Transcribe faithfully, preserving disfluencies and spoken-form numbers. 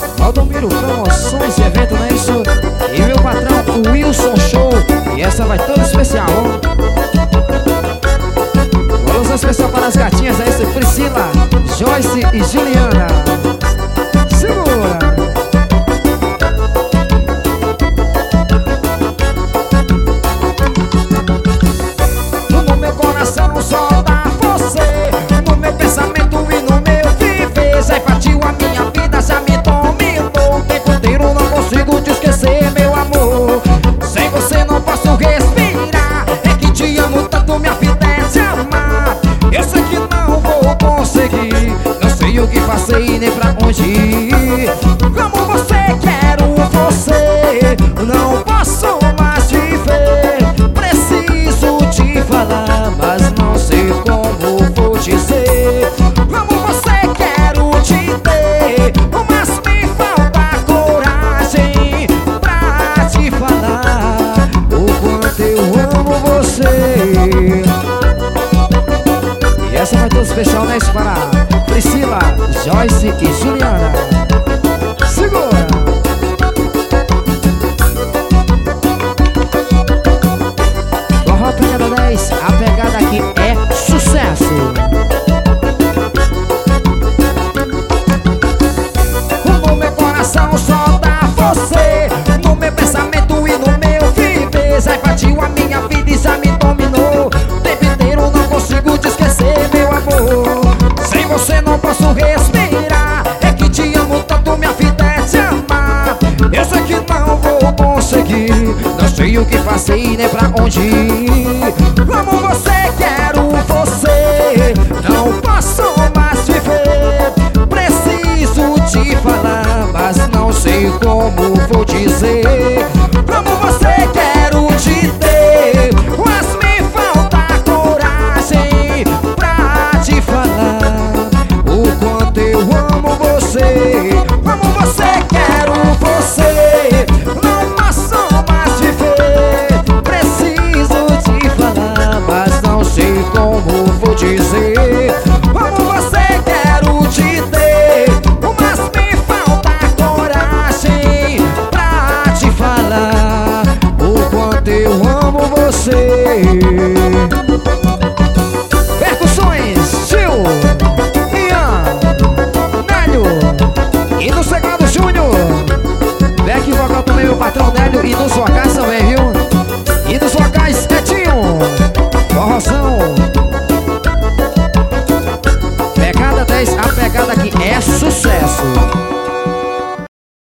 Valdomiro Promoções e Evento, não é isso? E meu patrão, o Wilson Show. E essa vai toda especial, ó. Alusão especial para as gatinhas, é isso? Priscila, Joyce e Juliana. Segura! No meu coração só dá você, no meu pensamento e no meu viver. Já invadiu a minha vida, já me dominou. O tempo inteiro não consigo te esquecer, meu amor. Sem você não posso respirar. É que te amo tanto, minha vida é te amar. Eu sei que não vou conseguir, não sei o que fazer e nem pra onde ir. Como você, quero você, não posso mais te ver. Preciso te falar, mas não sei como vou dizer. Como você, quero te ter, mas me falta coragem pra te falar o quanto eu amo você. E essa vai toda especial, né? Para Priscila, Joyce e Juliana. Segura! Forró Pegada dez, a pegada aqui é sucesso. No meu coração só dá você, no meu pensamento e no meu viver. Já invadiu a minha vida e já me dominou. O tempo inteiro não consigo te esquecer, meu amor. Sem você não posso respirar. É que te amo tanto, minha vida é te amar. Eu sei que não vou conseguir, não sei o que fazer e nem pra onde ir. Como você, quero você, não posso mais te ver. Preciso te falar, mas não sei como vou dizer.